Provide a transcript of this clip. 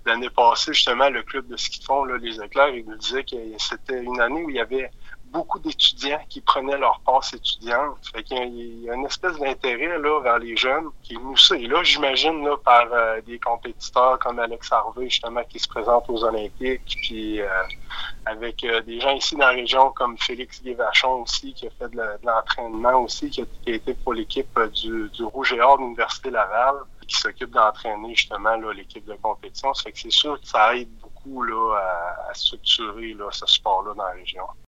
l'année passée, justement, le club de ski de fond, là, les Éclairs, il nous disait que c'était une année où il y avait beaucoup d'étudiants qui prenaient leur passe étudiante. Fait qu'il y a une espèce d'intérêt là vers les jeunes qui est moussé. Et là, j'imagine là, par des compétiteurs comme Alex Harvey, justement, qui se présente aux Olympiques, puis avec des gens ici dans la région comme Félix Guévachon aussi, qui a fait de l'entraînement aussi, qui a été pour l'équipe du Rouge et Or de l'Université Laval, qui s'occupe d'entraîner justement là, l'équipe de compétition. Ça fait que c'est sûr que ça aide beaucoup là, à structurer là, ce sport-là dans la région.